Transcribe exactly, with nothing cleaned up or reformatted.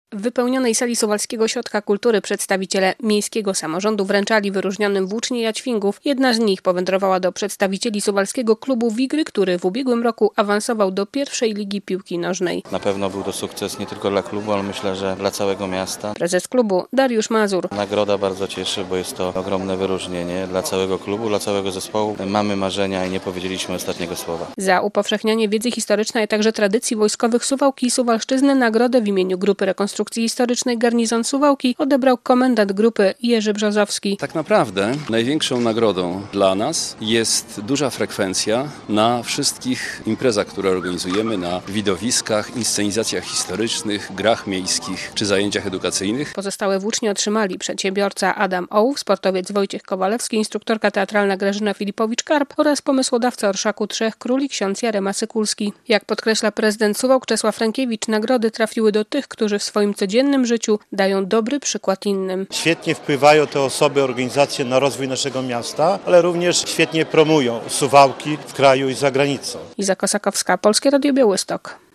W wypełnionej sali Suwalskiego Ośrodka Kultury przedstawiciele miejskiego samorządu wręczali wyróżnionym włócznie Jaćwingów. Jedna z nich powędrowała do przedstawicieli Suwalskiego Klubu Wigry, który w ubiegłym roku awansował do pierwszej ligi piłki nożnej. Na pewno był to sukces nie tylko dla klubu, ale myślę, że dla całego miasta. Prezes klubu Dariusz Mazur. Nagroda bardzo cieszy, bo jest to ogromne wyróżnienie dla całego klubu, dla całego zespołu. Mamy marzenia i nie powiedzieliśmy ostatniego słowa. Za upowszechnianie wiedzy historycznej, a także tradycji wojskowych Suwałki i Suwalszczyzny nagrodę w imieniu Grupy Rekonstrukcji Historycznej Garnizon Suwałki odebrał komendant grupy Jerzy Brzozowski. Tak naprawdę największą nagrodą dla nas jest duża frekwencja na wszystkich imprezach, które organizujemy, na widowiskach, inscenizacjach historycznych, grach miejskich czy zajęciach edukacyjnych. Pozostałe włócznie otrzymali przedsiębiorca Adam Ołów, sportowiec Wojciech Kowalewski, instruktorka teatralna Grażyna Filipowicz-Karp oraz pomysłodawca Orszaku Trzech Króli ksiądz Jarema Sykulski. Jak podkreśla prezydent Suwałk Czesław Rękiewicz, nagrody trafiły do tych, którzy w swoim codziennym życiu dają dobry przykład innym. Świetnie wpływają te osoby, organizacje na rozwój naszego miasta, ale również świetnie promują Suwałki w kraju i za granicą. Iza Kosakowska, Polskie Radio Białystok.